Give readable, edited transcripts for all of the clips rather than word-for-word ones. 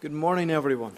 Good morning, everyone.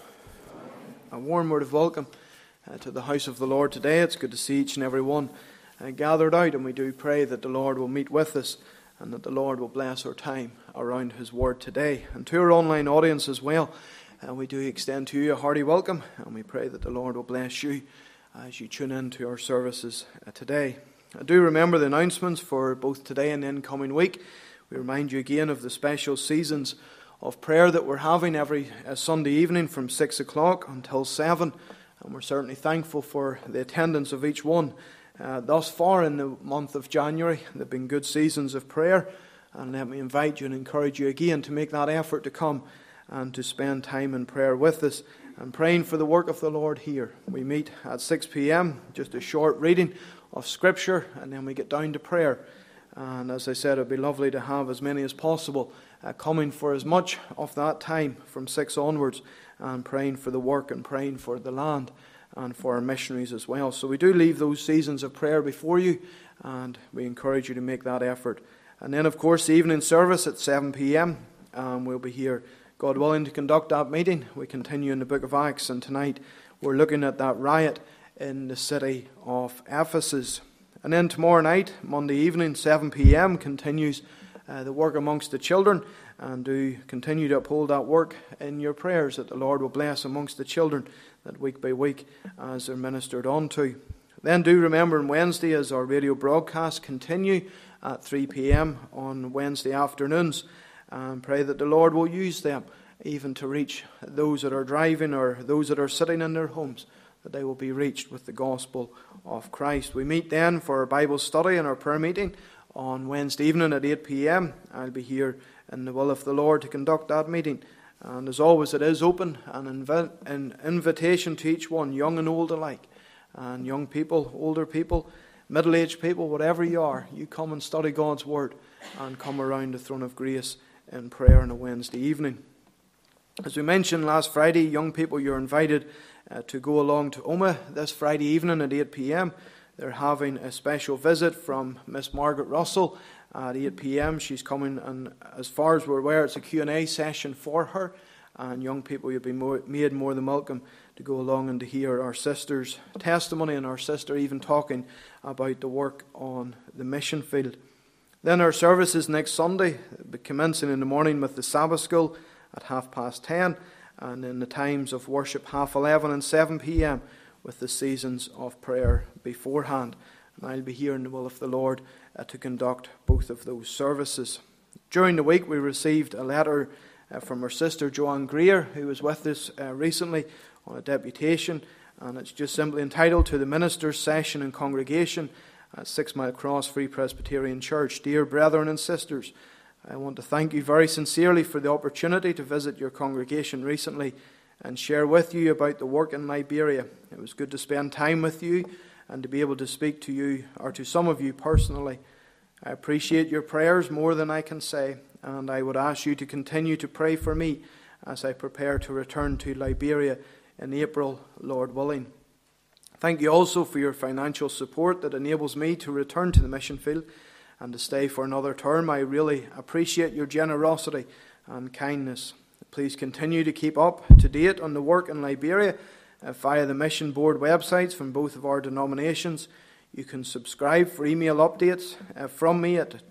A warm word of welcome to the house of the Lord today. It's good to see each and every one gathered out, and we do pray that the Lord will meet with us and that the Lord will bless our time around His Word today. And to our online audience as well, we do extend to you a hearty welcome, and we pray that the Lord will bless you as you tune in to our services today. I do remember the announcements for both today and the incoming week. We remind you again of the special seasons of prayer that we're having every Sunday evening from 6 o'clock until 7, and we're certainly thankful for the attendance of each one. Thus far in the month of January, there have been good seasons of prayer, and let me invite you and encourage you again to make that effort to come and to spend time in prayer with us and praying for the work of the Lord here. We meet at 6 p.m, just a short reading of Scripture, and then we get down to prayer. And as I said, it would be lovely to have as many as possible coming for as much of that time from 6 onwards and praying for the work and praying for the land and for our missionaries as well. So we do leave those seasons of prayer before you, and we encourage you to make that effort. And then, of course, the evening service at 7 p.m, we'll be here, God willing, to conduct that meeting. We continue in the book of Acts, and tonight we're looking at that riot in the city of Ephesus. And then tomorrow night, Monday evening, 7 p.m, continues the work amongst the children, and do continue to uphold that work in your prayers, that the Lord will bless amongst the children that week by week as they're ministered unto. Then do remember on Wednesday, as our radio broadcasts continue at 3 p.m. on Wednesday afternoons, and pray that the Lord will use them even to reach those that are driving or those that are sitting in their homes, that they will be reached with the gospel of Christ. We meet then for our Bible study and our prayer meeting on Wednesday evening at 8 p.m. I'll be here in the will of the Lord to conduct that meeting. And as always, it is open and an invitation to each one, young and old alike. And young people, older people, middle-aged people, whatever you are, you come and study God's Word and come around the throne of grace in prayer on a Wednesday evening. As we mentioned last Friday, young people, you're invited to go along to Omagh this Friday evening at 8 p.m. They're having a special visit from Miss Margaret Russell at 8 p.m. She's coming, and as far as we're aware, it's a Q&A session for her. And young people, you'll be made more than welcome to go along and to hear our sister's testimony, and our sister even talking about the work on the mission field. Then our services next Sunday, commencing in the morning with the Sabbath school at 10:30, and in the times of worship 11:30 and 7 p.m. with the seasons of prayer beforehand. And I'll be here in the will of the Lord to conduct both of those services. During the week, we received a letter from our sister Joanne Greer, who was with us recently on a deputation, and it's just simply entitled "To the Ministers' Session and Congregation at 6 Mile Cross Free Presbyterian Church. Dear brethren and sisters, I want to thank you very sincerely for the opportunity to visit your congregation recently and share with you about the work in Liberia. It was good to spend time with you and to be able to speak to you, or to some of you personally. I appreciate your prayers more than I can say, and I would ask you to continue to pray for me as I prepare to return to Liberia in April, Lord willing. Thank you also for your financial support that enables me to return to the mission field and to stay for another term. I really appreciate your generosity and kindness. Please continue to keep up to date on the work in Liberia via the Mission Board websites from both of our denominations. You can subscribe for email updates from me at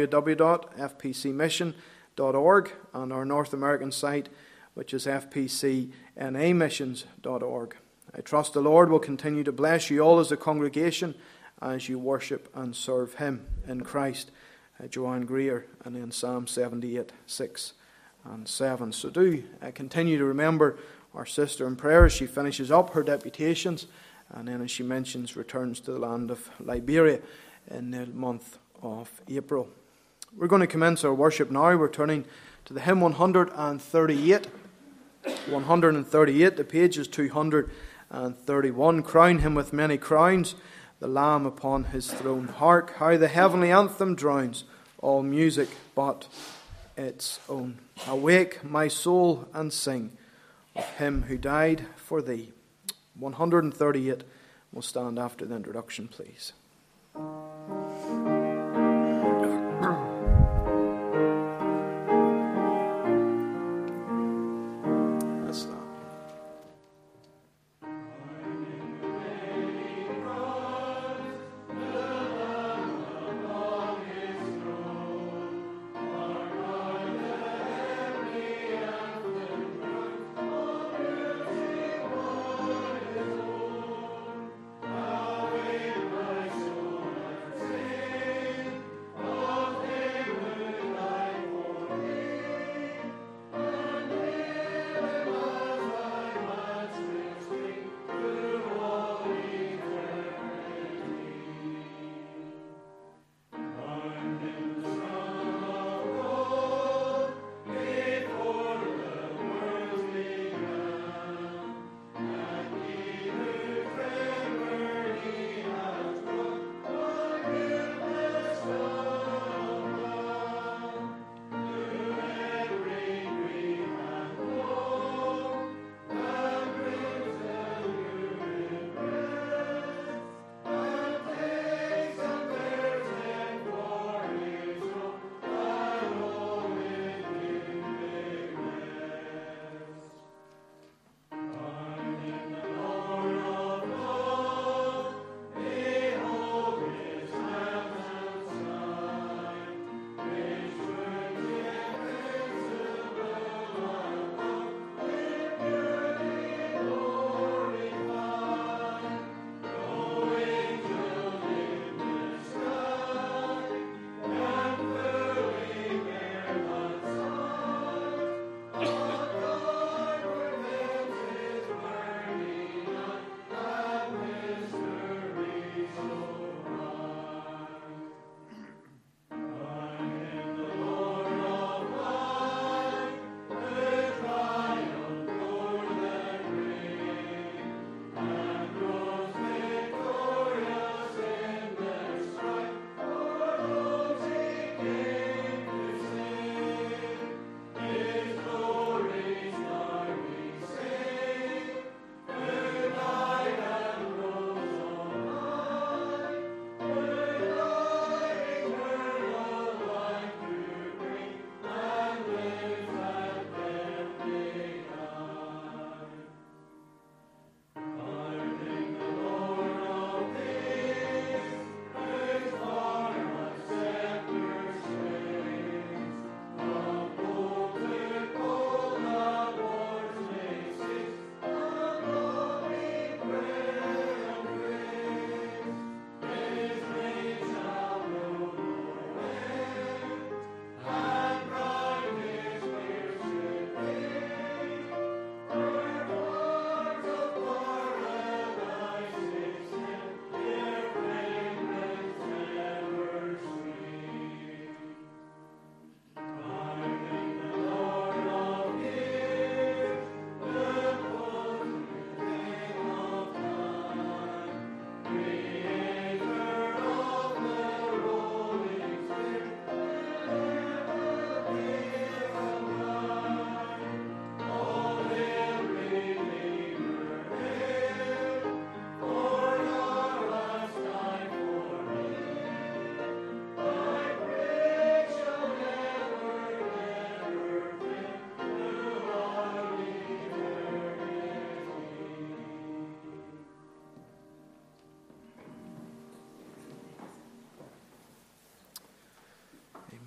www.fpcmission.org, and our North American site, which is fpcnamissions.org. I trust the Lord will continue to bless you all as a congregation as you worship and serve Him in Christ. Joanne Greer, and then Psalm 78, 6 and 7. So do continue to remember our sister in prayer as she finishes up her deputations, and then, as she mentions, returns to the land of Liberia in the month of April. We're going to commence our worship now. We're turning to the hymn 138. 138, the page is 231. Crown Him with many crowns, the Lamb upon His throne. Hark, how the heavenly anthem drowns all music but its own. Awake, my soul, and sing of Him who died for thee. 138 will stand after the introduction, please.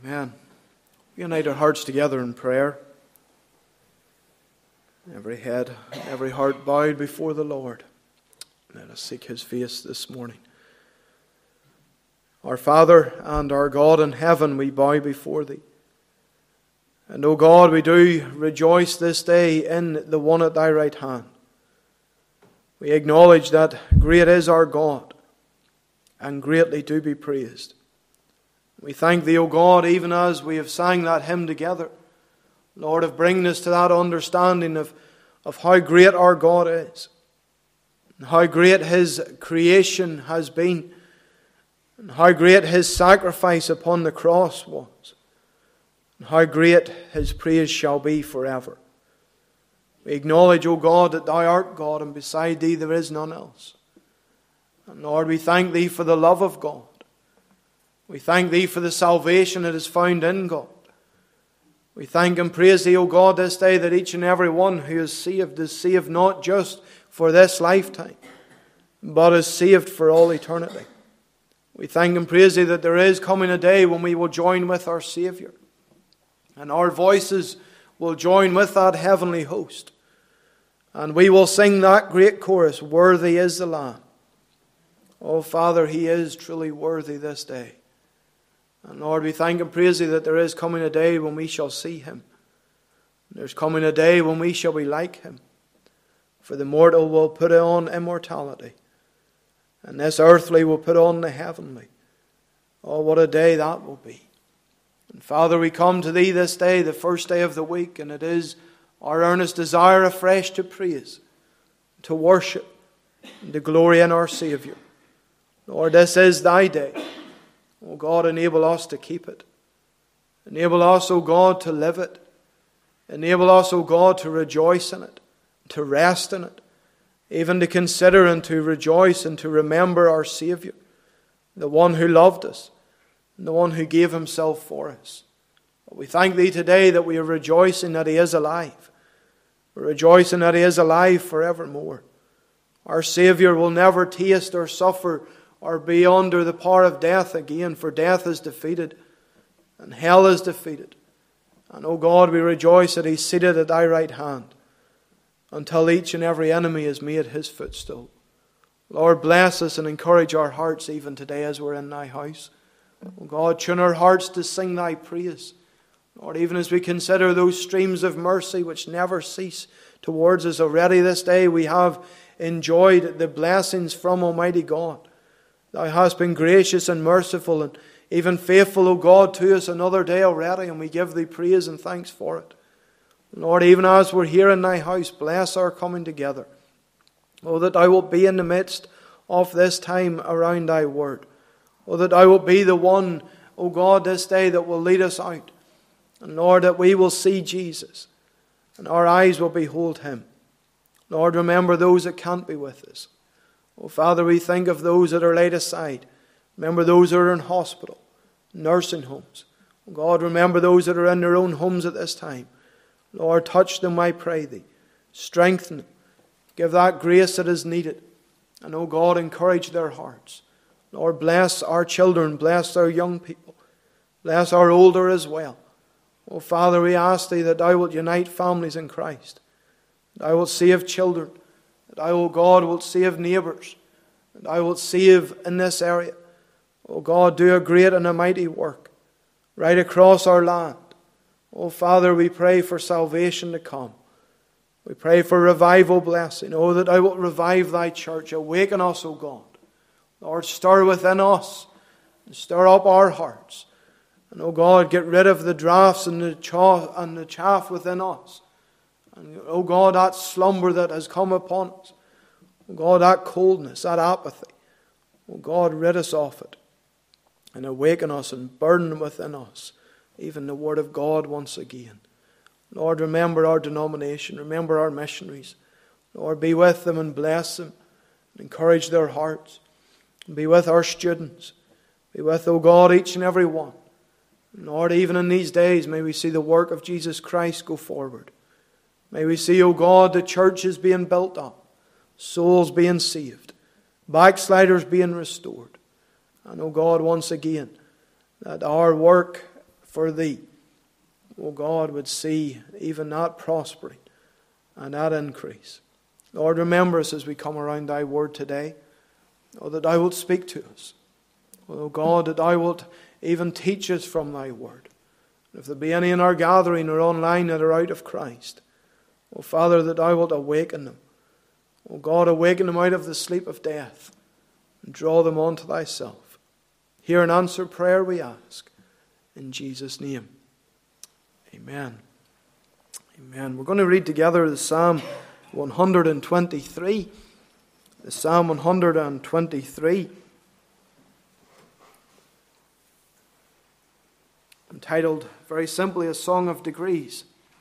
Amen. We unite our hearts together in prayer. Every head, every heart bowed before the Lord. Let us seek His face this morning. Our Father and our God in heaven, we bow before Thee. And, O God, we do rejoice this day in the one at Thy right hand. We acknowledge that great is our God, and greatly to be praised. We thank Thee, O God, even as we have sang that hymn together, Lord, of bringing us to that understanding of how great our God is, and how great His creation has been, and how great His sacrifice upon the cross was, and how great His praise shall be forever. We acknowledge, O God, that Thou art God, and beside Thee there is none else. And Lord, we thank Thee for the love of God. We thank Thee for the salvation that is found in God. We thank and praise Thee, O God, this day that each and every one who is saved not just for this lifetime, but is saved for all eternity. We thank and praise Thee that there is coming a day when we will join with our Saviour, and our voices will join with that heavenly host, and we will sing that great chorus, "Worthy is the Lamb." Oh, Father, He is truly worthy this day. And Lord, we thank and praise Thee that there is coming a day when we shall see Him. There's coming a day when we shall be like Him. For the mortal will put on immortality, and this earthly will put on the heavenly. Oh, what a day that will be. And Father, we come to Thee this day, the first day of the week, and it is our earnest desire afresh to praise, to worship, and to glory in our Saviour. Lord, this is Thy day. O God, enable us to keep it. Enable us, O God, to live it. Enable us, O God, to rejoice in it, to rest in it, even to consider and to rejoice and to remember our Saviour, the one who loved us, and the one who gave Himself for us. But we thank Thee today that we are rejoicing that He is alive. We're rejoicing that He is alive forevermore. Our Saviour will never taste or suffer or be under the power of death again, for death is defeated and hell is defeated. And, O God, we rejoice that He's seated at Thy right hand until each and every enemy is made His footstool. Lord, bless us and encourage our hearts even today as we're in Thy house. O God, tune our hearts to sing Thy praise. Lord, even as we consider those streams of mercy which never cease towards us, already this day we have enjoyed the blessings from Almighty God. Thou hast been gracious and merciful and even faithful, O God, to us another day already, and we give Thee praise and thanks for it. Lord, even as we're here in Thy house, bless our coming together. Oh, that Thou wilt be in the midst of this time around Thy word. Oh, that Thou wilt be the one, O God, this day that will lead us out. And Lord, that we will see Jesus and our eyes will behold Him. Lord, remember those that can't be with us. Oh, Father, we think of those that are laid aside. Remember those that are in hospital, nursing homes. Oh God, remember those that are in their own homes at this time. Lord, touch them, I pray Thee. Strengthen them. Give that grace that is needed. And, oh God, encourage their hearts. Lord, bless our children. Bless our young people. Bless our older as well. Oh, Father, we ask Thee that Thou wilt unite families in Christ. That Thou wilt save children. That Thou, O God, wilt save neighbours. That Thou wilt save in this area. O God, do a great and a mighty work right across our land. O Father, we pray for salvation to come. We pray for revival blessing. Oh, that Thou wilt revive Thy church. Awaken us, O God. Lord, stir within us and stir up our hearts. And, O God, get rid of the draughts and the chaff within us. And, O God, that slumber that has come upon us. O God, that coldness, that apathy. O God, rid us of it. And awaken us and burn within us even the Word of God once again. Lord, remember our denomination. Remember our missionaries. Lord, be with them and bless them. And encourage their hearts. And be with our students. Be with, O God, each and every one. And Lord, even in these days, may we see the work of Jesus Christ go forward. May we see, O God, the churches being built up. Souls being saved. Backsliders being restored. And, O God, once again, that our work for Thee, O God, would see even that prospering and that increase. Lord, remember us as we come around Thy Word today. Oh, that Thou wilt speak to us. Oh God, that Thou wilt even teach us from Thy Word. If there be any in our gathering or online that are out of Christ, oh Father, that Thou wilt awaken them. Oh God, awaken them out of the sleep of death and draw them unto Thyself. Hear and answer prayer, we ask. In Jesus' name. Amen. Amen. We're going to read together the Psalm 123. The Psalm 123. Entitled very simply, A Song of Degrees.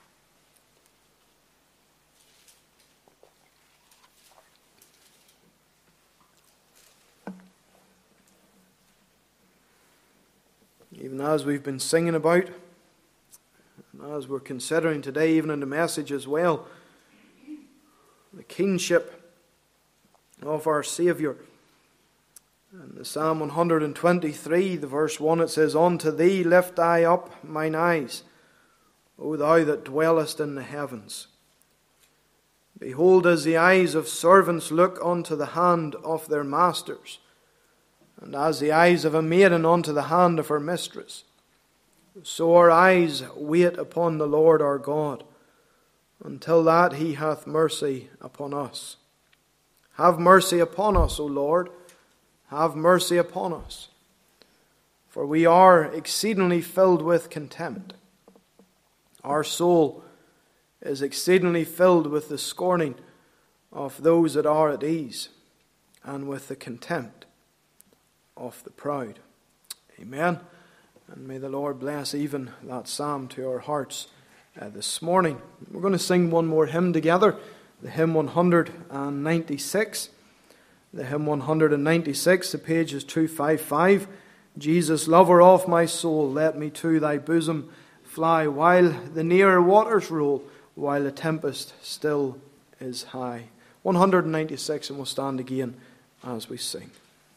Even as we've been singing about, and as we're considering today, even in the message as well, the kingship of our Saviour. In the Psalm 123, the verse 1, it says, Unto Thee lift I up mine eyes, O Thou that dwellest in the heavens. Behold, as the eyes of servants look unto the hand of their masters, and as the eyes of a maiden unto the hand of her mistress, so our eyes wait upon the Lord our God, until that He hath mercy upon us. Have mercy upon us, O Lord, have mercy upon us. For we are exceedingly filled with contempt. Our soul is exceedingly filled with the scorning of those that are at ease, and with the contempt of the proud. Amen. And may the Lord bless even that psalm to our hearts this morning. We're going to sing one more hymn together, the hymn 196. The hymn 196, the page is 255. Jesus, lover of my soul, let me to Thy bosom fly, while the nearer waters roll, while the tempest still is high. 196, and we'll stand again as we sing.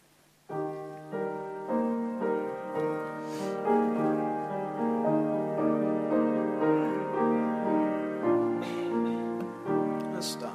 Let's stand.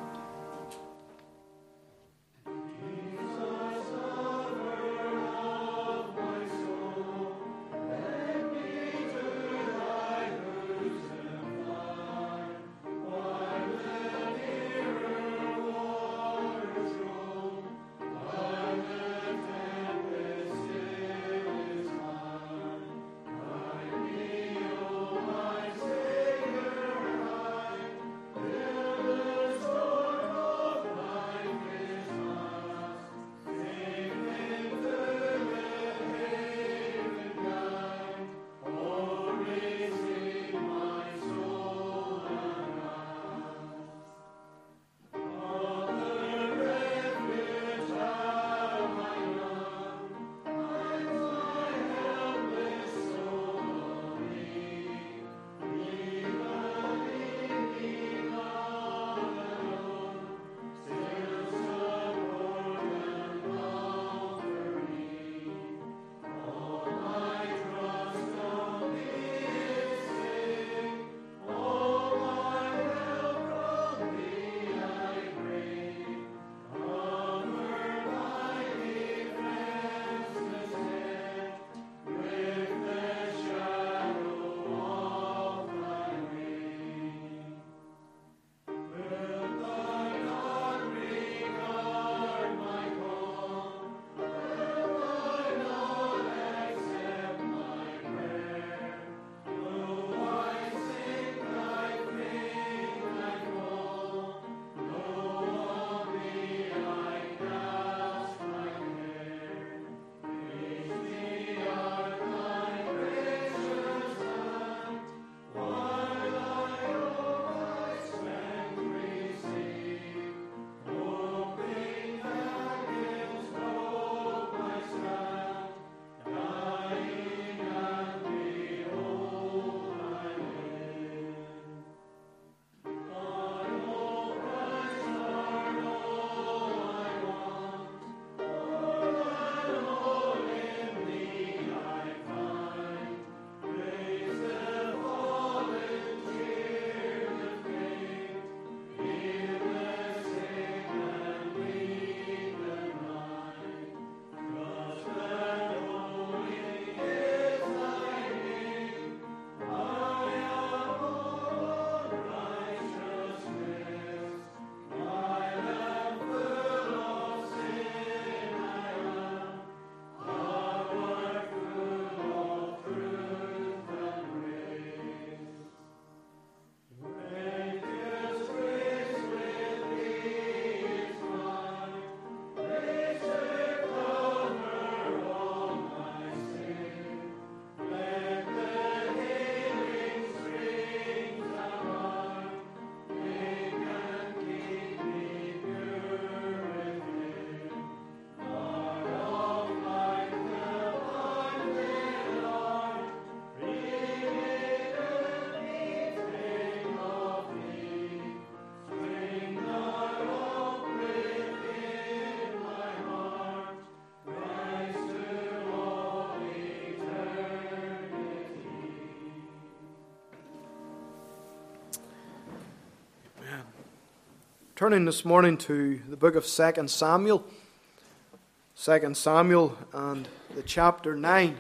Turning this morning to the book of 2 Samuel. 2 Samuel and the chapter 9.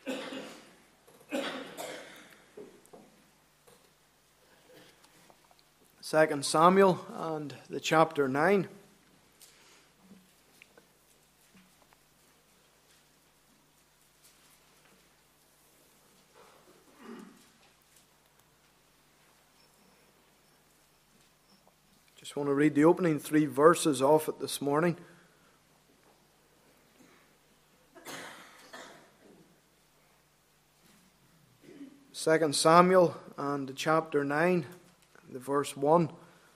2 Samuel and the chapter 9. Just want to read the opening 3 verses off it this morning. Second Samuel and chapter 9, the verse 1.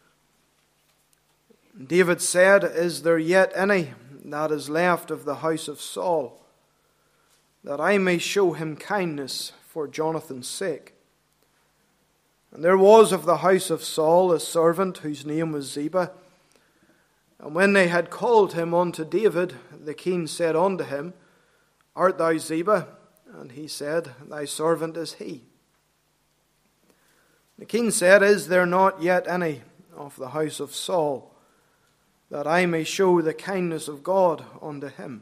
David said, "Is there yet any that is left of the house of Saul, that I may show him kindness for Jonathan's sake? And there was of the house of Saul a servant whose name was Ziba. And when they had called him unto David, the king said unto him, Art thou Ziba? And he said, Thy servant is he. The king said, Is there not yet any of the house of Saul, that I may show the kindness of God unto him?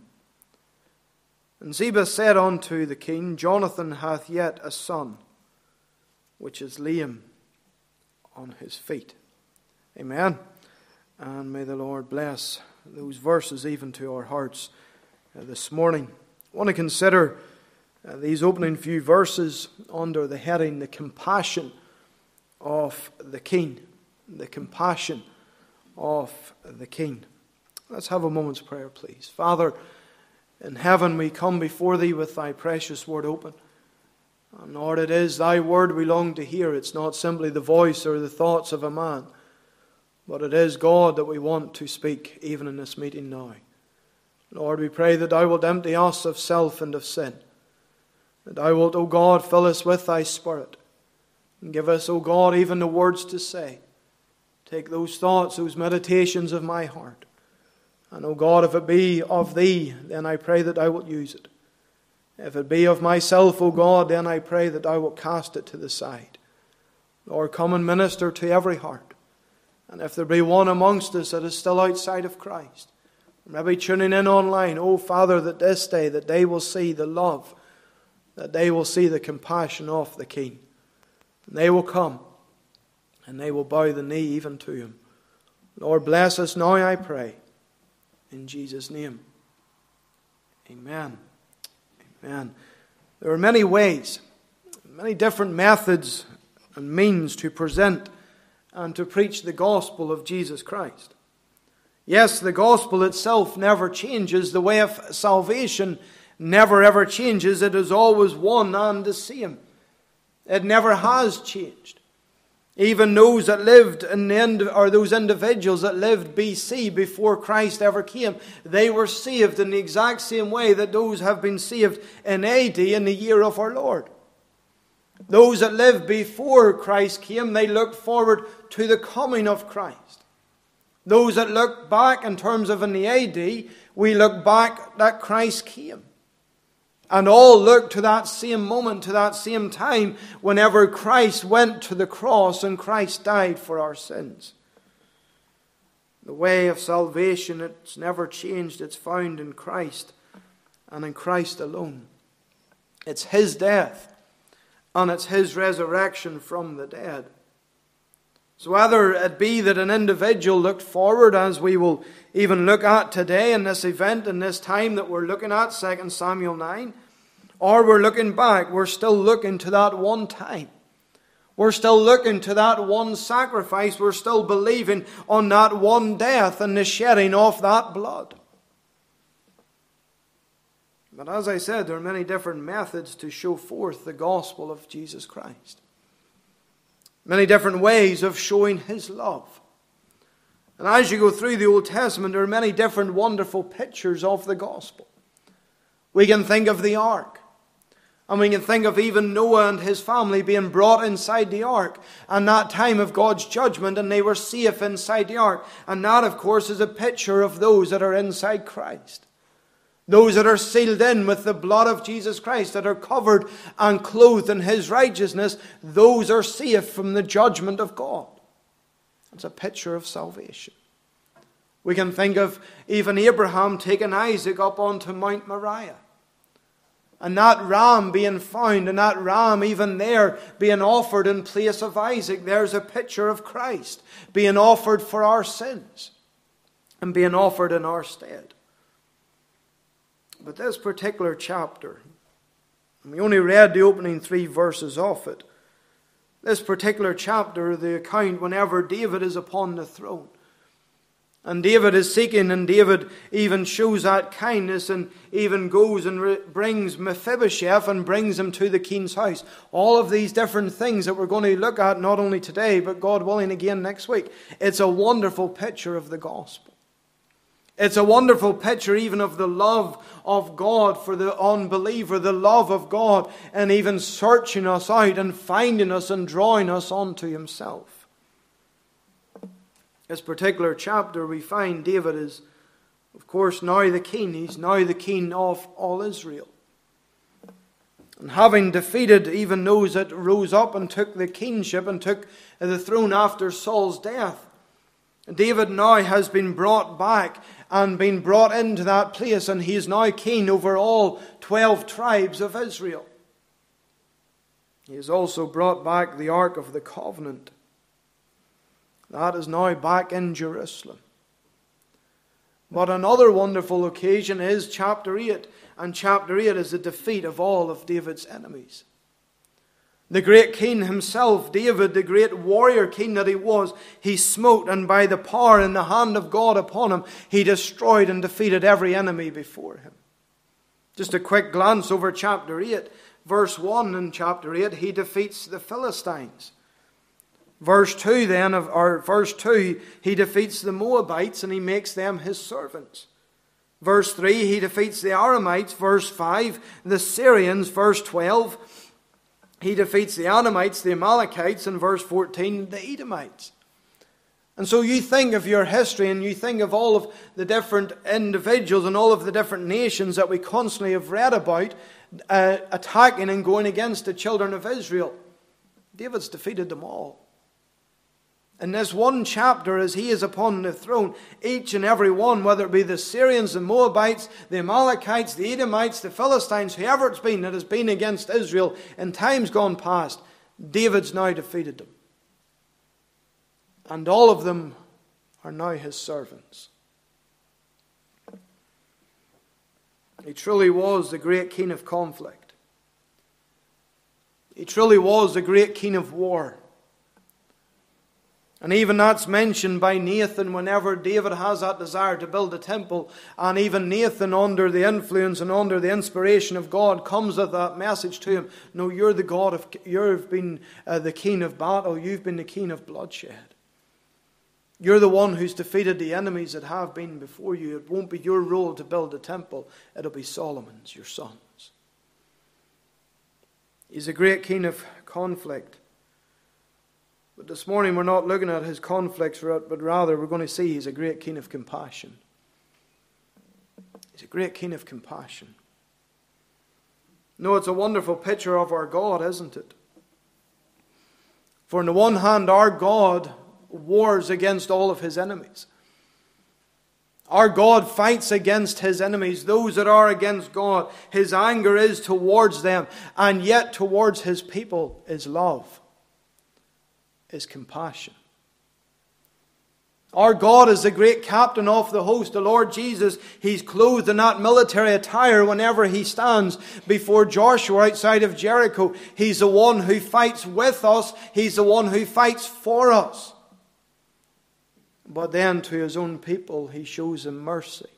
And Ziba said unto the king, Jonathan hath yet a son, which is lame on his feet." Amen. And may the Lord bless those verses even to our hearts this morning. I want to consider these opening few verses under the heading, the compassion of the king. The compassion of the king. Let's have a moment's prayer, please. Father, in heaven we come before Thee with Thy precious word open. And Lord, it is Thy word we long to hear. It's not simply the voice or the thoughts of a man, but it is God that we want to speak even in this meeting now. Lord, we pray that Thou wilt empty us of self and of sin. That Thou wilt, O God, fill us with Thy Spirit. And give us, O God, even the words to say. Take those thoughts, those meditations of my heart. And, O God, if it be of Thee, then I pray that Thou wilt use it. If it be of myself, O God, then I pray that Thou wilt cast it to the side. Lord, come and minister to every heart. And if there be one amongst us that is still outside of Christ, or maybe tuning in online, oh Father, that this day that they will see the love, that they will see the compassion of the King. And they will come, and they will bow the knee even to Him. Lord, bless us now, I pray. In Jesus' name. Amen. Amen. There are many ways, many different methods and means to present and to preach the gospel of Jesus Christ. Yes, the gospel itself never changes. The way of salvation never ever changes. It is always one and the same. It never has changed. Even those that lived in the end, or those individuals that lived BC before Christ ever came, they were saved in the exact same way that those have been saved in AD in the year of our Lord. Those that lived before Christ came, they looked forward to the coming of Christ. Those that look back in terms of in the AD, we look back that Christ came. And all look to that same moment, to that same time, whenever Christ went to the cross and Christ died for our sins. The way of salvation, it's never changed. It's found in Christ and in Christ alone. It's His death and it's His resurrection from the dead. So whether it be that an individual looked forward, as we will even look at today in this event, in this time that we're looking at, 2 Samuel 9, or we're looking back, we're still looking to that one time. We're still looking to that one sacrifice. We're still believing on that one death and the shedding of that blood. But as I said, there are many different methods to show forth the gospel of Jesus Christ. Many different ways of showing His love. And as you go through the Old Testament, there are many different wonderful pictures of the gospel. We can think of the ark. And we can think of even Noah and his family being brought inside the ark. And that time of God's judgment, and they were safe inside the ark. And that, of course, is a picture of those that are inside Christ. Those that are sealed in with the blood of Jesus Christ, that are covered and clothed in His righteousness, those are safe from the judgment of God. It's a picture of salvation. We can think of even Abraham taking Isaac up onto Mount Moriah. And that ram being found, and that ram even there being offered in place of Isaac. There's a picture of Christ being offered for our sins and being offered in our stead. But this particular chapter, and we only read the opening 3 verses of it, this particular chapter, the account whenever David is upon the throne. And David is seeking, and David even shows that kindness and even goes and brings Mephibosheth and brings him to the king's house. All of these different things that we're going to look at not only today, but God willing again next week. It's a wonderful picture of the gospel. It's a wonderful picture even of the love of God for the unbeliever, the love of God, and even searching us out and finding us and drawing us onto himself. This particular chapter, we find David is, of course, now the king. He's now the king of all Israel. And having defeated even those that rose up and took the kingship and took the throne after Saul's death, David now has been brought back and been brought into that place, and he is now king over all 12 tribes of Israel. He has also brought back the Ark of the Covenant. That is now back in Jerusalem. But another wonderful occasion is chapter 8. And chapter 8 is the defeat of all of David's enemies. The great king himself, David, the great warrior king that he was, he smote, and by the power and the hand of God upon him, he destroyed and defeated every enemy before him. Just a quick glance over chapter 8. Verse 1 in chapter 8, he defeats the Philistines. Verse 2 then, verse 2, he defeats the Moabites and he makes them his servants. Verse 3, he defeats the Aramites. Verse 5, the Syrians. Verse 12, he defeats the Anamites, the Amalekites. And verse 14, the Edomites. And so you think of your history and you think of all of the different individuals and all of the different nations that we constantly have read about attacking and going against the children of Israel. David's defeated them all. In this one chapter, as he is upon the throne, each and every one, whether it be the Syrians, the Moabites, the Amalekites, the Edomites, the Philistines, whoever it's been that has been against Israel in times gone past, David's now defeated them. And all of them are now his servants. He truly was the great king of conflict. He truly was the great king of war. And even that's mentioned by Nathan whenever David has that desire to build a temple. And even Nathan, under the influence and under the inspiration of God, comes with that message to him. No, you're the God of, you've been the king of battle. You've been the king of bloodshed. You're the one who's defeated the enemies that have been before you. It won't be your role to build a temple. It'll be Solomon's, your son's. He's a great king of conflict. But this morning we're not looking at his conflicts, but rather we're going to see he's a great king of compassion. He's a great king of compassion. No, it's a wonderful picture of our God, isn't it? For on the one hand, our God wars against all of his enemies. Our God fights against his enemies, those that are against God. His anger is towards them, and yet towards his people is love. Is compassion. Our God is the great captain of the host, the Lord Jesus. He's clothed in that military attire whenever he stands before Joshua outside of Jericho. He's the one who fights with us. He's the one who fights for us. But then to his own people, he shows them mercy.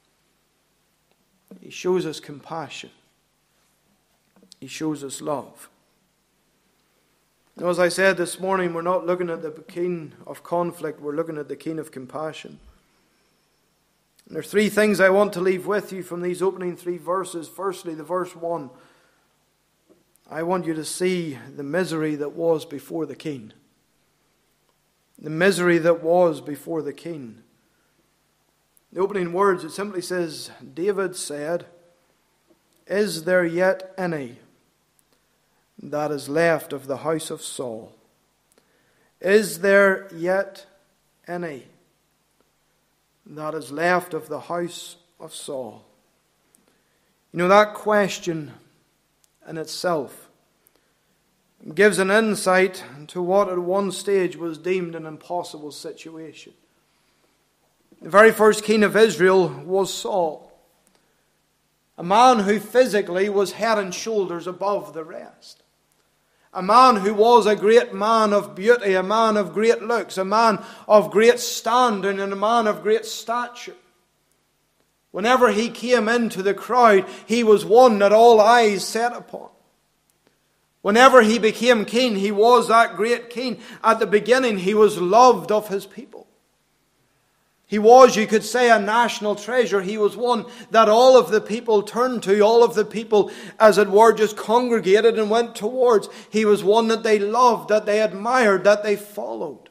He shows us compassion. He shows us love. Now, as I said this morning, we're not looking at the king of conflict, we're looking at the king of compassion. And there are 3 things I want to leave with you from these opening 3 verses. Firstly, the verse 1. I want you to see the misery that was before the king. The misery that was before the king. The opening words, it simply says, David said, "Is there yet any that is left of the house of Saul? Is there yet any that is left of the house of Saul? You know, that question in itself gives an insight into what at one stage was deemed an impossible situation. The very first king of Israel was Saul, a man who physically was head and shoulders above the rest. A man who was a great man of beauty, a man of great looks, a man of great standing, and a man of great stature. Whenever he came into the crowd, he was one that all eyes set upon. Whenever he became king, he was that great king. At the beginning, he was loved of his people. He was, you could say, a national treasure. He was one that all of the people turned to, all of the people, as it were, just congregated and went towards. He was one that they loved, that they admired, that they followed.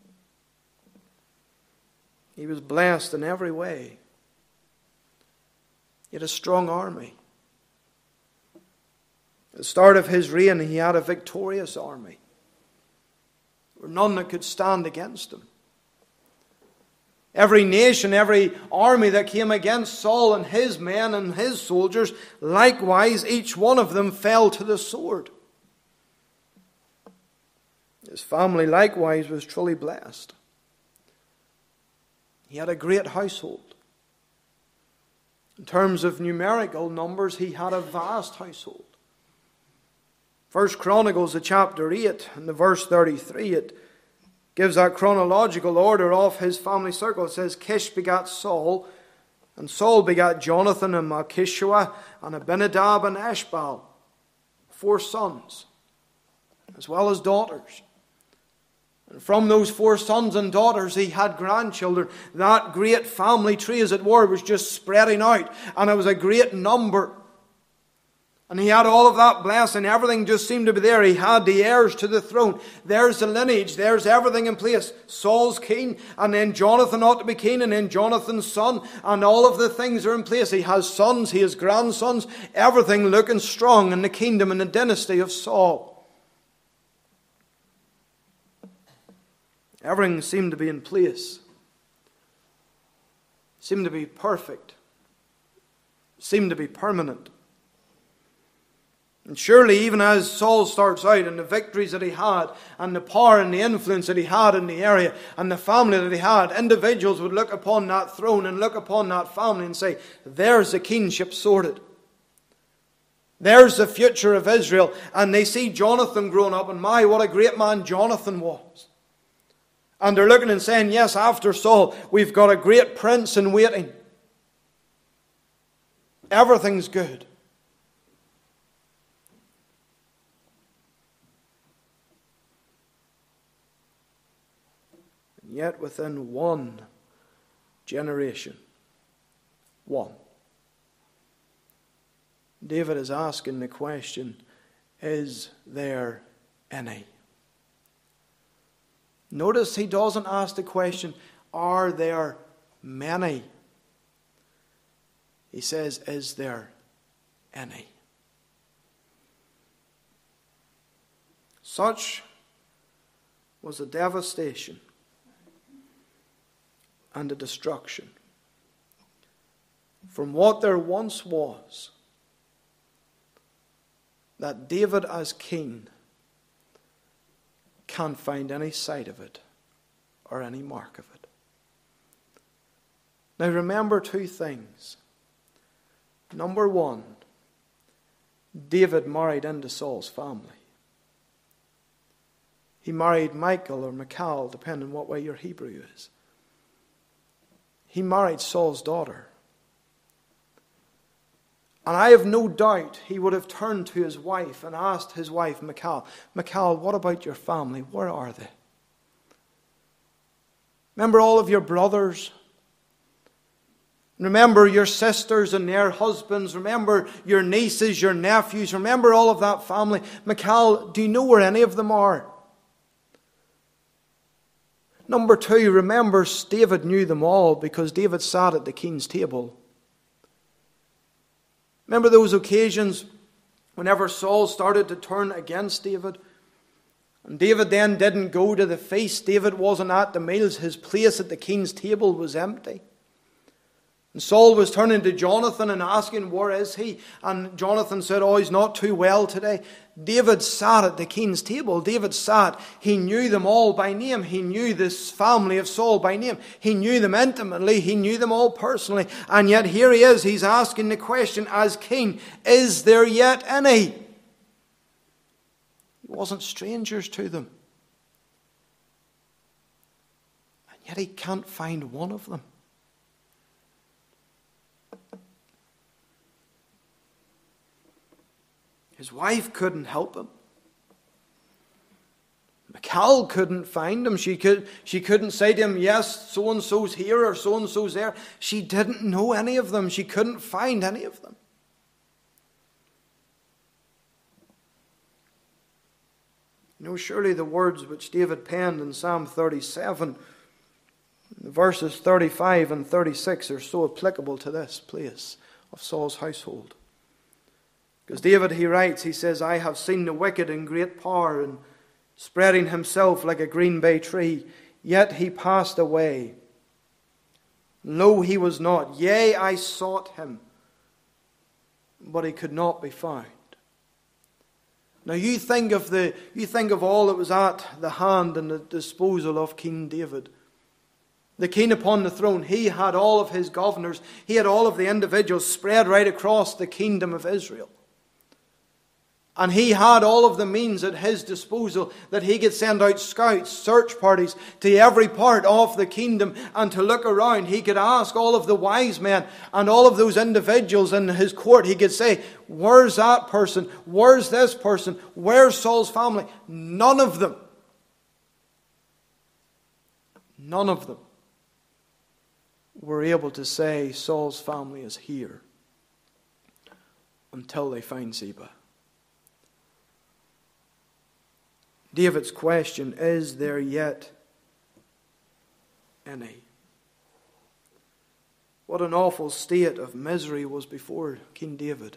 He was blessed in every way. He had a strong army. At the start of his reign, he had a victorious army. There were none that could stand against him. Every nation, every army that came against Saul and his men and his soldiers, likewise, each one of them fell to the sword. His family, likewise, was truly blessed. He had a great household. In terms of numerical numbers, he had a vast household. 1 Chronicles, the chapter 8, and the verse 33, it gives that chronological order of his family circle. It says, Kish begat Saul, and Saul begat Jonathan, and Malchishua, and Abinadab, and Eshbal. 4 sons, as well as daughters. And from those 4 sons and daughters, he had grandchildren. That great family tree, as it were, was just spreading out. And it was a great number. And he had all of that blessing. Everything just seemed to be there. He had the heirs to the throne. There's the lineage. There's everything in place. Saul's king, and then Jonathan ought to be king, and then Jonathan's son. And all of the things are in place. He has sons. He has grandsons. Everything looking strong in the kingdom and the dynasty of Saul. Everything seemed to be in place. Seemed to be perfect. Seemed to be permanent. And surely, even as Saul starts out, and the victories that he had, and the power and the influence that he had in the area, and the family that he had, individuals would look upon that throne and look upon that family and say, there's the kingship sorted. There's the future of Israel. And they see Jonathan growing up, and my, what a great man Jonathan was. And they're looking and saying, yes, after Saul, we've got a great prince in waiting. Everything's good. Yet within one generation, David is asking the question, is there any? Notice he doesn't ask the question, are there many? He says, is there any? Such was the devastation and the destruction from what there once was, that David as king can't find any sight of it or any mark of it. Now remember 2 things. Number 1, David married into Saul's family. He married Michal or Michal, depending on what way your Hebrew is. He married Saul's daughter. And I have no doubt he would have turned to his wife and asked his wife, Michal, what about your family? Where are they? Remember all of your brothers? Remember your sisters and their husbands? Remember your nieces, your nephews? Remember all of that family? Michal, do you know where any of them are? Number 2, remember David knew them all because David sat at the king's table. Remember those occasions whenever Saul started to turn against David? And David then didn't go to the feast. David wasn't at the meals. His place at the king's table was empty. And Saul was turning to Jonathan and asking, where is he? And Jonathan said, oh, he's not too well today. David sat at the king's table. David sat. He knew them all by name. He knew this family of Saul by name. He knew them intimately. He knew them all personally. And yet here he is. He's asking the question as king, is there yet any? He wasn't strangers to them. And yet he can't find one of them. His wife couldn't help him. Michal couldn't find him. She couldn't say to him, yes, so-and-so's here or so-and-so's there. She didn't know any of them. She couldn't find any of them. You know, surely the words which David penned in Psalm 37, verses 35 and 36 are so applicable to this place of Saul's household. Because David, he writes, he says, I have seen the wicked in great power and spreading himself like a green bay tree, yet he passed away. No, he was not. Yea, I sought him, but he could not be found. Now you think of all that was at the hand and the disposal of King David. The king upon the throne, he had all of his governors, he had all of the individuals spread right across the kingdom of Israel. And he had all of the means at his disposal that he could send out scouts, search parties to every part of the kingdom and to look around. He could ask all of the wise men and all of those individuals in his court. He could say, where's that person? Where's this person? Where's Saul's family? None of them were able to say Saul's family is here until they find Ziba. David's question, is there yet any? What an awful state of misery was before King David.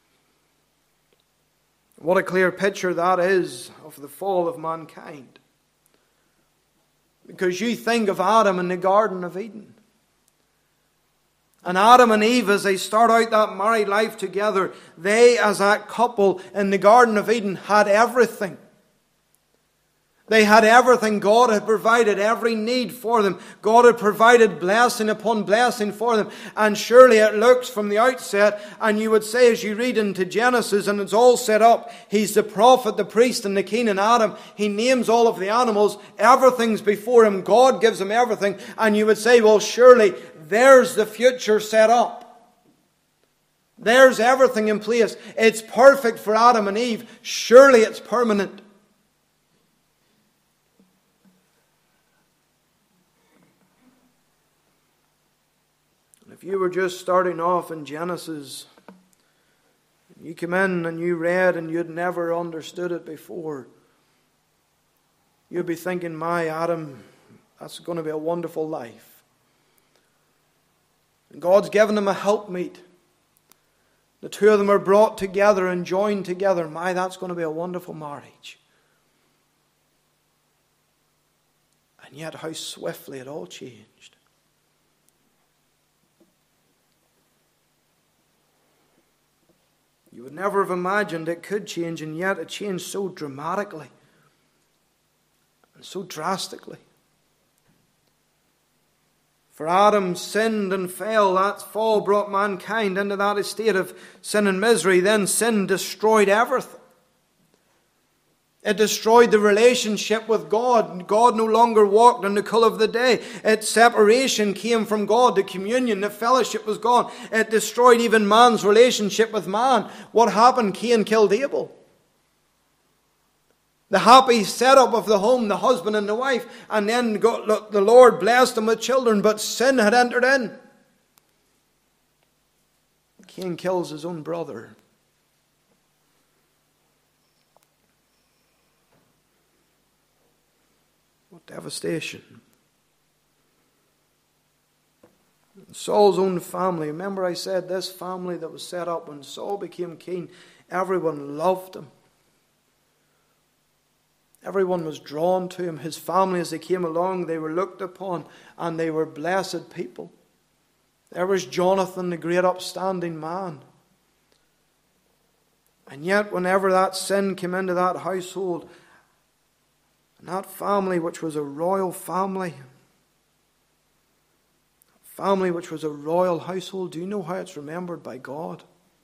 What a clear picture that is of the fall of mankind. Because you think of Adam in the Garden of Eden. And Adam and Eve, as they start out that married life together, they as that couple in the Garden of Eden had everything. They had everything. God had provided every need for them. God had provided blessing upon blessing for them. And surely it looks from the outset, and you would say as you read into Genesis, and it's all set up, he's the prophet, the priest, and the king and Adam. He names all of the animals. Everything's before him. God gives him everything. And you would say, well, surely there's the future set up. There's everything in place. It's perfect for Adam and Eve. Surely it's permanent. If you were just starting off in Genesis, you came in and you read and you'd never understood it before, you'd be thinking, my Adam, that's going to be a wonderful life. And God's given him a helpmeet. The two of them are brought together and joined together. My, that's going to be a wonderful marriage. And yet how swiftly it all changed. You would never have imagined it could change, and yet it changed so dramatically and so drastically. For Adam sinned and fell. That fall brought mankind into that estate of sin and misery. Then sin destroyed everything. It destroyed the relationship with God. God no longer walked in the cool of the day. Its separation came from God. The communion, the fellowship was gone. It destroyed even man's relationship with man. What happened? Cain killed Abel. The happy setup of the home, the husband and the wife. And then the Lord blessed them with children, but sin had entered in. Cain kills his own brother. What devastation. Saul's own family. Remember I said this family that was set up when Saul became king, everyone loved him. Everyone was drawn to him. His family, as they came along, they were looked upon and they were blessed people. There was Jonathan, the great upstanding man. And yet, whenever that sin came into that household, and that family, which was a royal family, which was a royal household, do you know how it's remembered by God?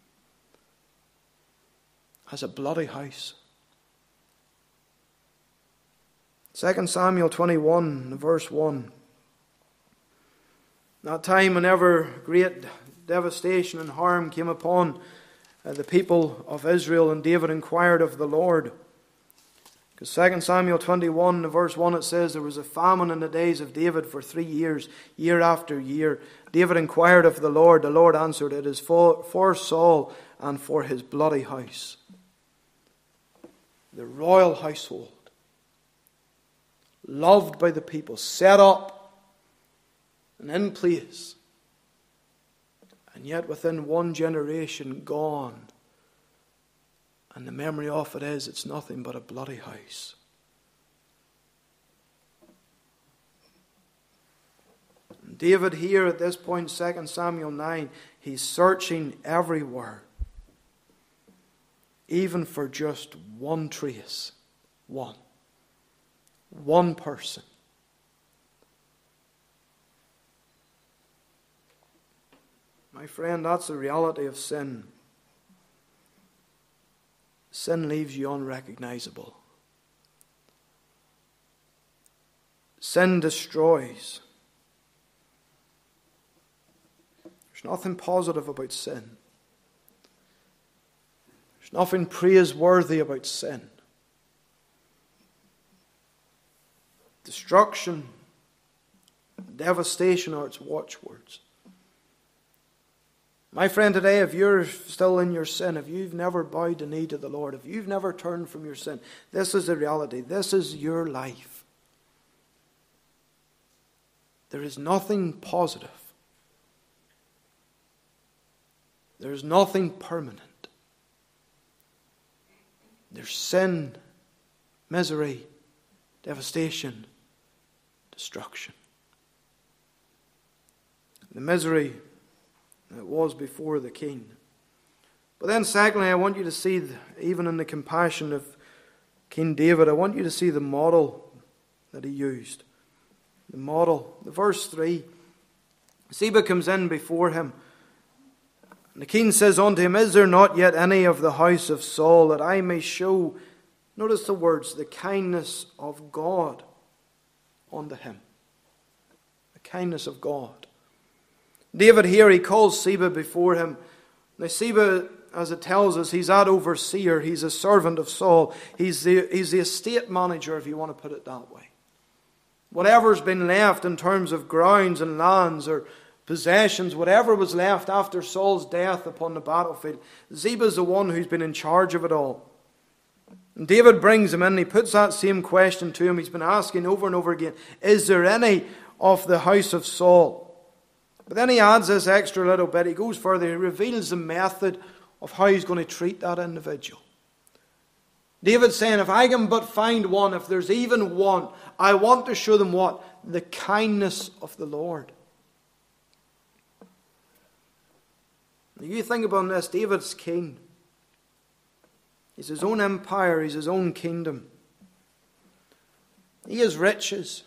As a bloody house. 2 Samuel 21, verse 1. That time whenever great devastation and harm came upon the people of Israel, and David inquired of the Lord. Because 2 Samuel 21, verse 1, it says, there was a famine in the days of David for 3 years, year after year. David inquired of the Lord. The Lord answered, it is for Saul and for his bloody house. The royal household, loved by the people, set up and in place, and yet within one generation gone. And the memory of it is, it's nothing but a bloody house. And David here at this point, 2 Samuel 9, he's searching everywhere, even for just one trace. One person. My friend, that's the reality of sin. Sin leaves you unrecognizable. Sin destroys. There's nothing positive about sin. There's nothing praiseworthy about sin. Destruction, devastation are its watchwords. My friend, today, if you're still in your sin, if you've never bowed the knee to the Lord, if you've never turned from your sin, this is the reality. This is your life. There is nothing positive. There is nothing permanent. There's sin, misery, devastation, destruction. The misery it was before the king. But then secondly, I want you to see, even in the compassion of King David, I want you to see the model that he used. The model. The verse 3. Ziba comes in before him. And the king says unto him, is there not yet any of the house of Saul, that I may show, notice the words, the kindness of God unto him. The kindness of God. David here, he calls Ziba before him. Now Ziba, as it tells us, he's that overseer. He's a servant of Saul. He's the estate manager, if you want to put it that way. Whatever's been left in terms of grounds and lands or possessions, whatever was left after Saul's death upon the battlefield, Ziba's the one who's been in charge of it all. And David brings him in. He puts that same question to him. He's been asking over and over again, is there any of the house of Saul? But then he adds this extra little bit. He goes further. He reveals the method of how he's going to treat that individual. David's saying, if I can but find one, if there's even one, I want to show them what? The kindness of the Lord. Now you think about this. David's king. He's his own empire. He's his own kingdom. He has riches.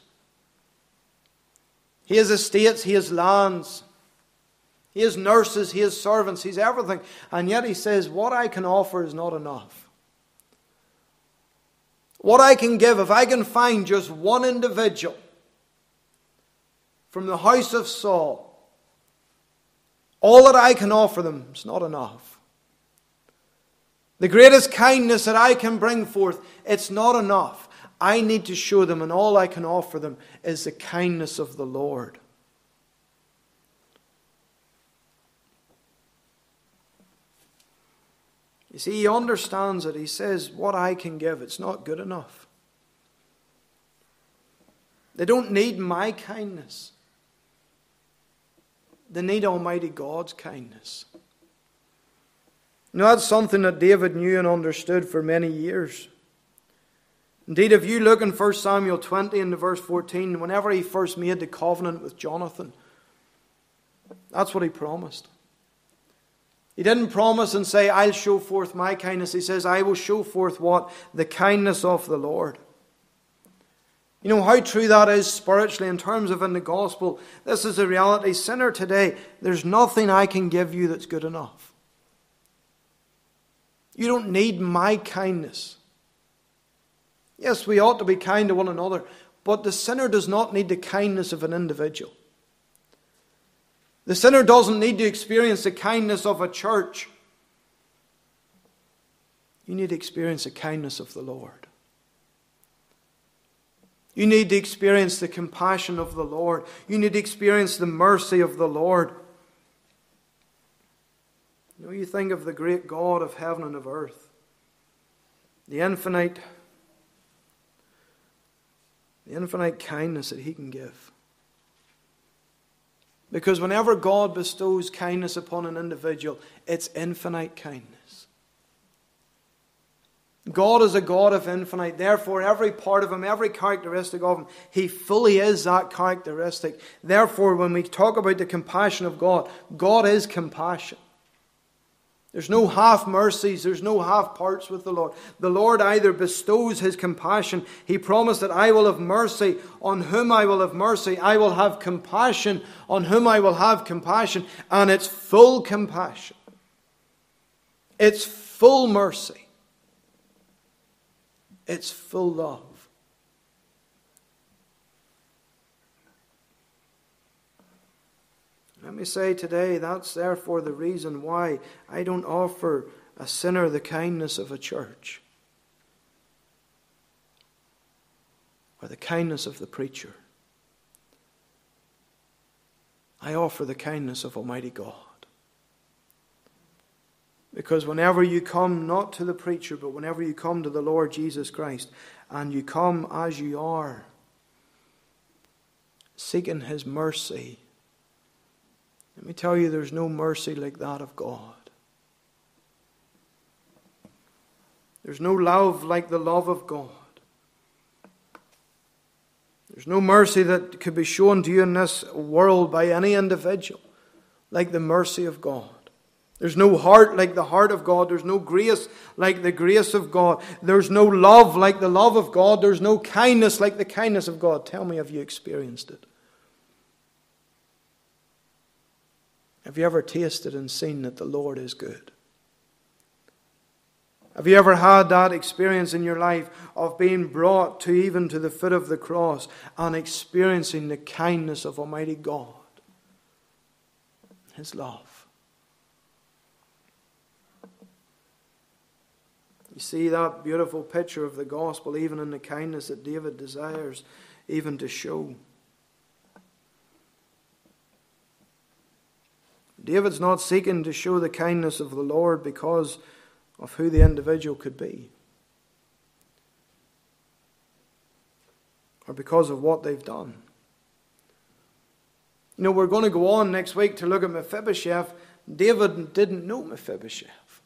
He has estates, he has lands, he has nurses, he has servants, he's everything. And yet he says, what I can offer is not enough. What I can give, if I can find just one individual from the house of Saul, all that I can offer them is not enough. The greatest kindness that I can bring forth, it's not enough. I need to show them, and all I can offer them is the kindness of the Lord. You see, he understands it. He says, what I can give, it's not good enough. They don't need my kindness. They need Almighty God's kindness. You know, that's something that David knew and understood for many years. Indeed, if you look in 1 Samuel 20 and verse 14, whenever he first made the covenant with Jonathan, That's what he promised. He didn't promise and say, I'll show forth my kindness. He says, I will show forth what? The kindness of the Lord. You know how true that is spiritually in terms of in the gospel. This is a reality. Sinner today, there's nothing I can give you that's good enough. You don't need my kindness. Yes, we ought to be kind to one another, but the sinner does not need the kindness of an individual. The sinner doesn't need to experience the kindness of a church. You need to experience the kindness of the Lord. You need to experience the compassion of the Lord. You need to experience the mercy of the Lord. You know, you think of the great God of heaven and of earth, the infinite kindness that He can give. Because whenever God bestows kindness upon an individual, it's infinite kindness. God is a God of infinite. Therefore, every part of Him, every characteristic of Him, He fully is that characteristic. Therefore, when we talk about the compassion of God, God is compassion. There's no half mercies, there's no half parts with the Lord. The Lord either bestows His compassion. He promised that I will have mercy on whom I will have mercy. I will have compassion on whom I will have compassion. And it's full compassion. It's full mercy. It's full love. Let me say today, that's therefore the reason why I don't offer a sinner the kindness of a church or the kindness of the preacher. I offer the kindness of Almighty God. Because whenever you come not to the preacher, but whenever you come to the Lord Jesus Christ, and you come as you are, seeking His mercy, let me tell you, there's no mercy like that of God. There's no love like the love of God. There's no mercy that could be shown to you in this world by any individual like the mercy of God. There's no heart like the heart of God. There's no grace like the grace of God. There's no love like the love of God. There's no kindness like the kindness of God. Tell me, have you experienced it? Have you ever tasted and seen that the Lord is good? Have you ever had that experience in your life of being brought to even to the foot of the cross and experiencing the kindness of Almighty God? His love. You see that beautiful picture of the gospel even in the kindness that David desires even to show. David's not seeking to show the kindness of the Lord because of who the individual could be, or because of what they've done. You know, we're going to go on next week to look at Mephibosheth. David didn't know Mephibosheth.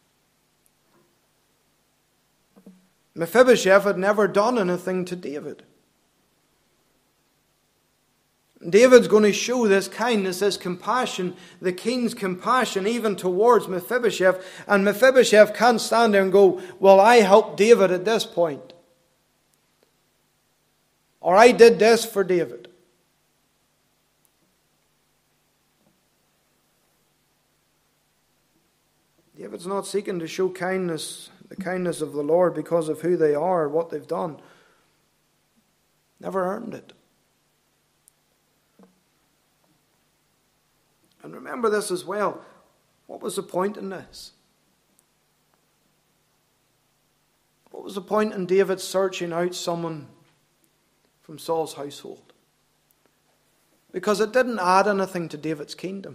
Mephibosheth had never done anything to David. David's going to show this kindness, this compassion, the king's compassion even towards Mephibosheth. And Mephibosheth can't stand there and go, well, I helped David at this point. Or I did this for David. David's not seeking to show kindness, the kindness of the Lord because of who they are, what they've done. Never earned it. And remember this as well. What was the point in this? What was the point in David searching out someone from Saul's household? Because it didn't add anything to David's kingdom.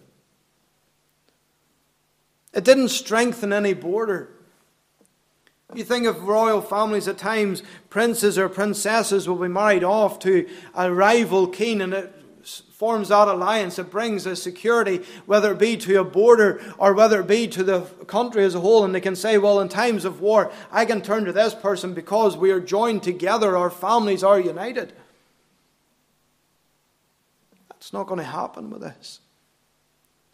It didn't strengthen any border. You think of royal families at times, princes or princesses will be married off to a rival king, and it forms that alliance. It brings a security, whether it be to a border or whether it be to the country as a whole. And they can say, well, in times of war, I can turn to this person because we are joined together. Our families are united. That's not going to happen with this.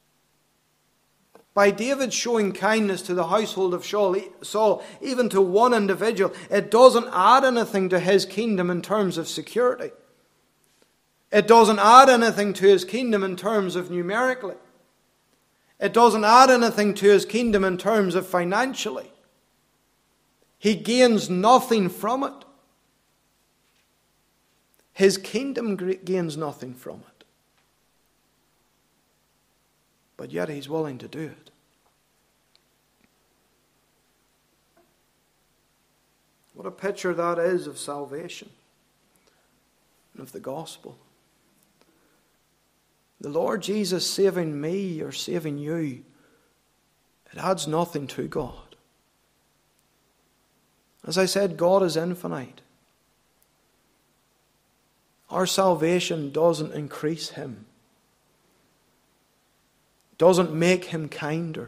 By David showing kindness to the household of Saul, even to one individual, it doesn't add anything to his kingdom in terms of security. It doesn't add anything to his kingdom in terms of numerically. It doesn't add anything to his kingdom in terms of financially. He gains nothing from it. His kingdom gains nothing from it. But yet he's willing to do it. What a picture that is of salvation and of the gospel. The Lord Jesus saving me or saving you, it adds nothing to God. As I said, God is infinite. Our salvation doesn't increase him. Doesn't make him kinder.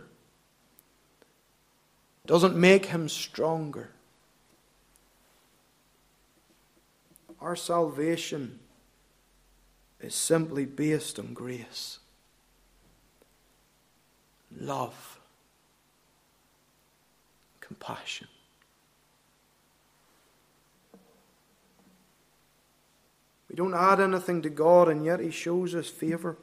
Doesn't make him stronger. Our salvation is simply based on grace, love, compassion. We don't add anything to God, and yet he shows us favour.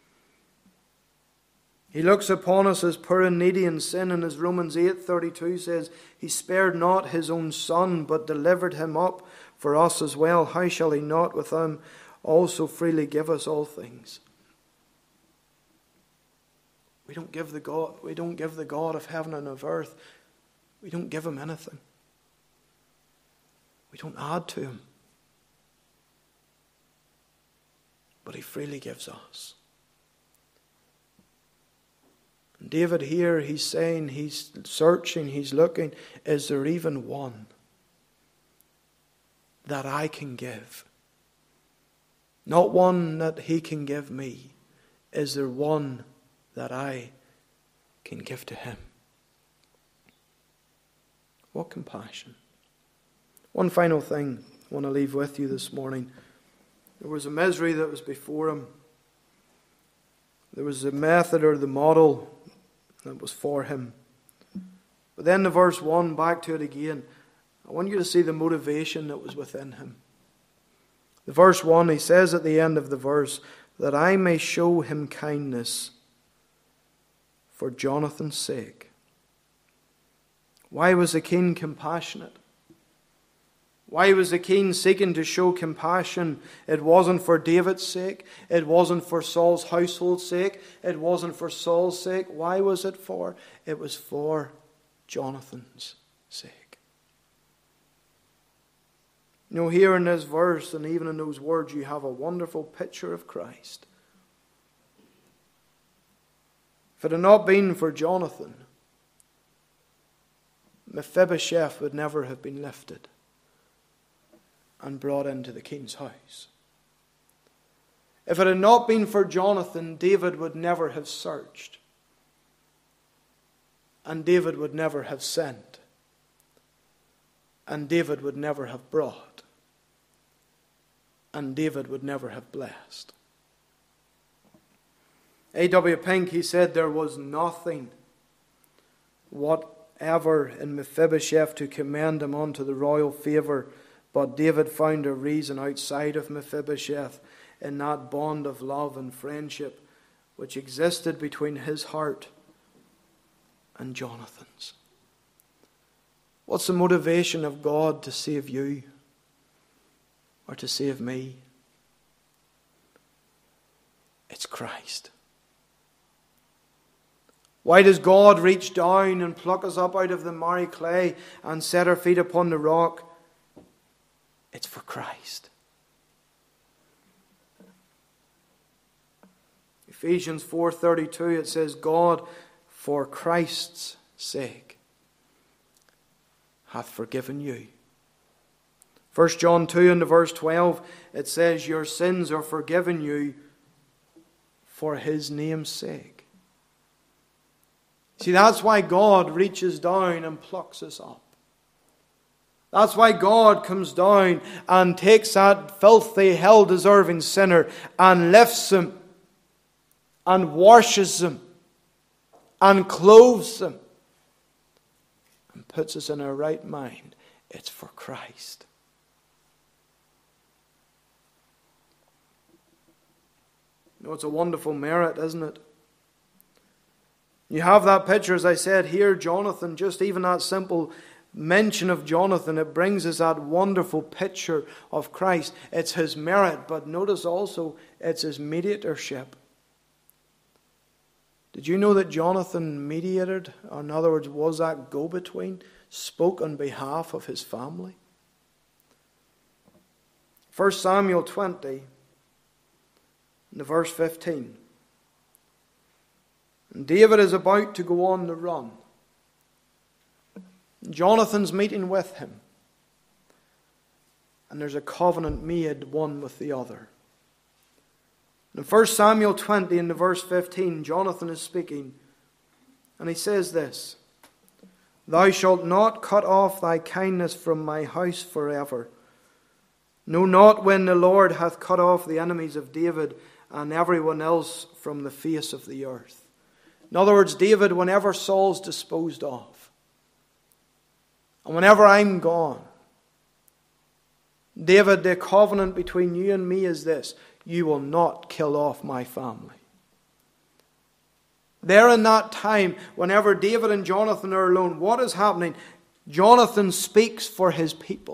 He looks upon us as poor and needy in sin, and as Romans 8:32 says, he spared not his own son, but delivered him up for us as well. How shall he not with him also freely give us all things? We don't give the God of heaven and of earth, we don't give him anything. We don't add to him. But he freely gives us. And David here, he's saying, he's searching, he's looking, is there even one that I can give? Not one that he can give me. Is there one that I can give to him? What compassion. One final thing I want to leave with you this morning. There was a misery that was before him. There was a method or the model that was for him. But then the verse 1, back to it again. I want you to see the motivation that was within him. The verse 1, he says at the end of the verse, that I may show him kindness for Jonathan's sake. Why was the king compassionate? Why was the king seeking to show compassion? It wasn't for David's sake. It wasn't for Saul's household's sake. It wasn't for Saul's sake. Why was it for? It was for Jonathan's sake. You know, here in this verse and even in those words, you have a wonderful picture of Christ. If it had not been for Jonathan, Mephibosheth would never have been lifted and brought into the king's house. If it had not been for Jonathan, David would never have searched. And David would never have sent. And David would never have brought. And David would never have blessed. A.W. Pink, he said, there was nothing whatever in Mephibosheth to commend him unto the royal favour, but David found a reason outside of Mephibosheth in that bond of love and friendship which existed between his heart and Jonathan's. What's the motivation of God to save you or to save me? It's Christ. Why does God reach down and pluck us up out of the miry clay and set our feet upon the rock? It's for Christ. Ephesians 4:32, it says, God, for Christ's sake, hath forgiven you. 1 John 2 and verse 12, it says, your sins are forgiven you for his name's sake. See, that's why God reaches down and plucks us up. That's why God comes down and takes that filthy, hell-deserving sinner and lifts him and washes him and clothes them and puts us in our right mind. It's for Christ. You know, it's a wonderful merit, isn't it? You have that picture, as I said here, Jonathan, just even that simple mention of Jonathan, it brings us that wonderful picture of Christ. It's his merit, but notice also it's his mediatorship. Did you know that Jonathan mediated, or in other words, was that go-between, spoke on behalf of his family? 1 Samuel 20, verse 15. And David is about to go on the run. Jonathan's meeting with him. And there's a covenant made one with the other. In 1 Samuel 20 in the verse 15, Jonathan is speaking. And he says this: Thou shalt not cut off thy kindness from my house forever. No, not when the Lord hath cut off the enemies of David and everyone else from the face of the earth. In other words, David, whenever Saul's disposed of, and whenever I'm gone, David, the covenant between you and me is this: you will not kill off my family. There in that time, whenever David and Jonathan are alone, what is happening? Jonathan speaks for his people.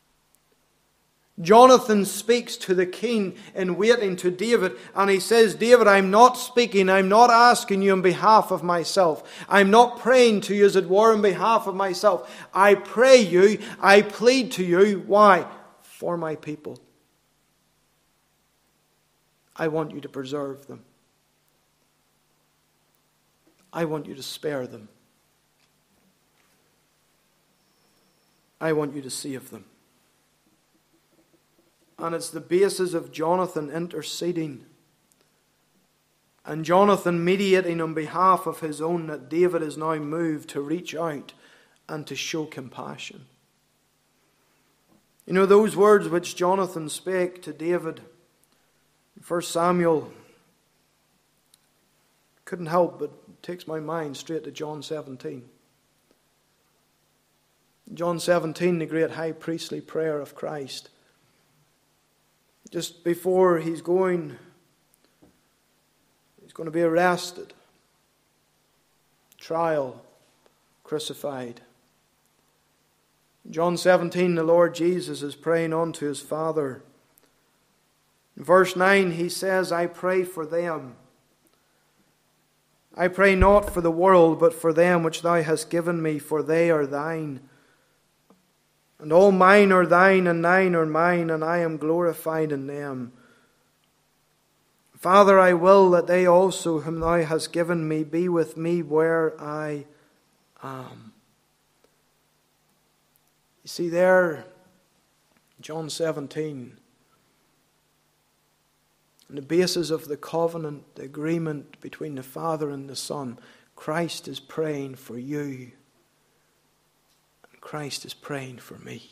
Jonathan speaks to the king in waiting, to David, and he says, David, I'm not speaking, I'm not asking you on behalf of myself. I'm not praying to you, as it were, on behalf of myself. I pray you, I plead to you. Why? For my people. I want you to preserve them. I want you to spare them. I want you to save them. And it's the basis of Jonathan interceding and Jonathan mediating on behalf of his own that David is now moved to reach out and to show compassion. You know, those words which Jonathan spake to David in 1 Samuel, couldn't help but takes my mind straight to John 17. John 17, the great high priestly prayer of Christ. Just before he's going to be arrested, trial, crucified. John 17, the Lord Jesus is praying unto his Father. In verse 9 he says, I pray for them. I pray not for the world, but for them which thou hast given me, for they are thine. And all mine are thine, and thine are mine, and I am glorified in them. Father, I will that they also, whom thou hast given me, be with me where I am. You see there, John 17, on the basis of the covenant, the agreement between the Father and the Son, Christ is praying for you. Christ is praying for me.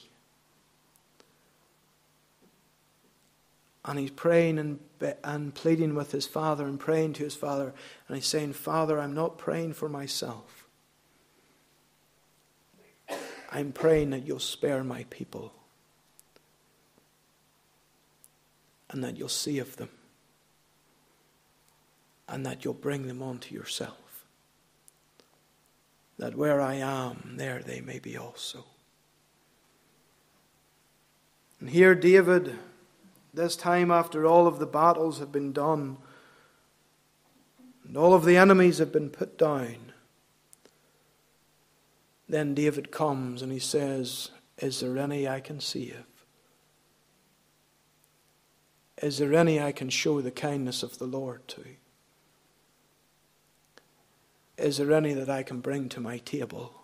And he's praying and pleading with his Father and praying to his Father. And he's saying, Father, I'm not praying for myself. I'm praying that you'll spare my people. And that you'll save them. And that you'll bring them unto yourself. That where I am, there they may be also. And here David, this time after all of the battles have been done, and all of the enemies have been put down, then David comes and he says, is there any I can save? Is there any I can show the kindness of the Lord to? Is there any that I can bring to my table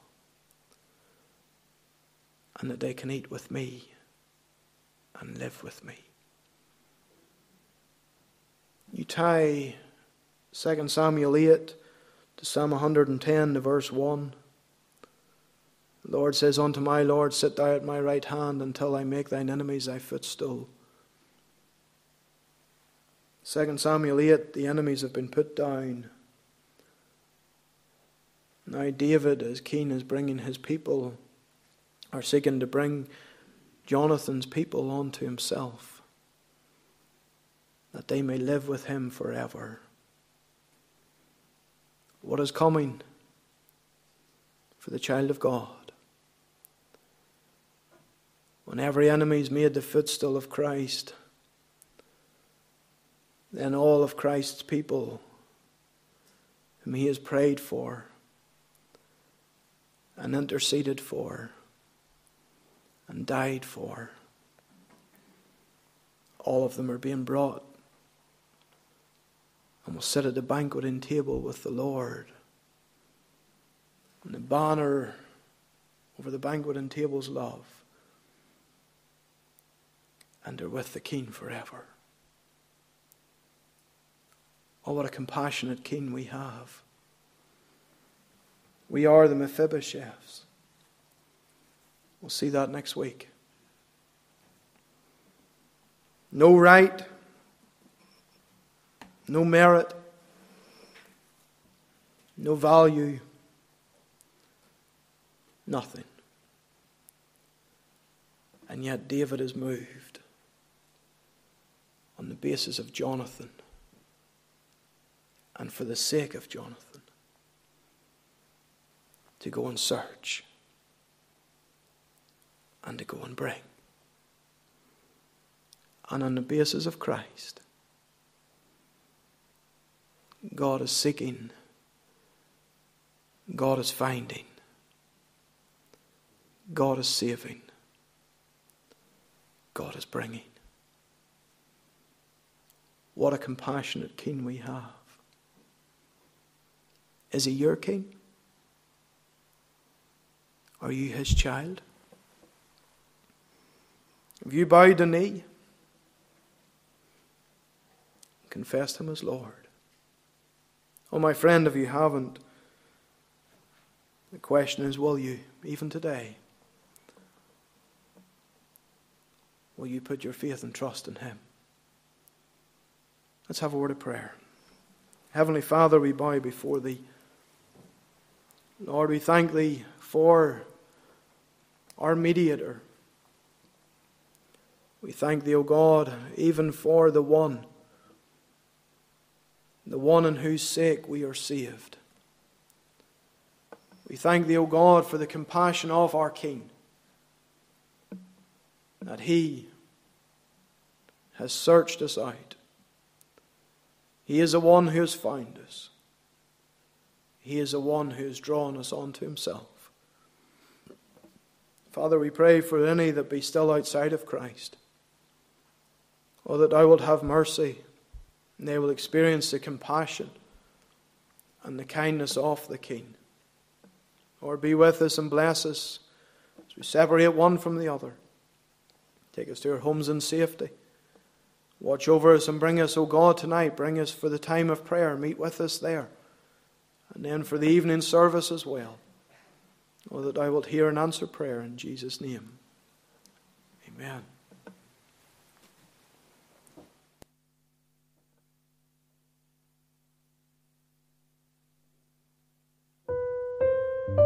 and that they can eat with me and live with me? You tie 2 Samuel 8 to Psalm 110 to verse 1. The Lord says unto my Lord, sit thou at my right hand until I make thine enemies thy footstool. 2 Samuel 8, the enemies have been put down. Now David, as keen as bringing his people, are seeking to bring Jonathan's people onto himself, that they may live with him forever. What is coming for the child of God? When every enemy is made the footstool of Christ, then all of Christ's people, whom he has prayed for and interceded for and died for, all of them are being brought and will sit at the banqueting table with the Lord. And the banner over the banqueting table is love. And they're with the King forever. Oh, what a compassionate King we have. We are the Mephibosheths. We'll see that next week. No right, no merit, no value, nothing. And yet David is moved on the basis of Jonathan and for the sake of Jonathan to go and search and to go and bring. And on the basis of Christ, God is seeking, God is finding, God is saving, God is bringing. What a compassionate King we have. Is he your King? Are you his child? Have you bowed the knee? Confessed him as Lord? Oh, my friend, if you haven't, the question is, will you, even today? Will you put your faith and trust in him? Let's have a word of prayer. Heavenly Father, we bow before thee. Lord, we thank thee for our mediator. We thank thee, O God, even for the one in whose sake we are saved. We thank thee, O God, for the compassion of our King, that he has searched us out. He is the one who has found us. He is the one who has drawn us unto himself. Father, we pray for any that be still outside of Christ. Oh, that thou wilt have mercy, and they will experience the compassion and the kindness of the King. Lord, be with us and bless us as we separate one from the other. Take us to our homes in safety. Watch over us and bring us, O God, tonight. Bring us for the time of prayer. Meet with us there. And then for the evening service as well. Oh, that thou wilt hear and answer prayer in Jesus' name. Amen.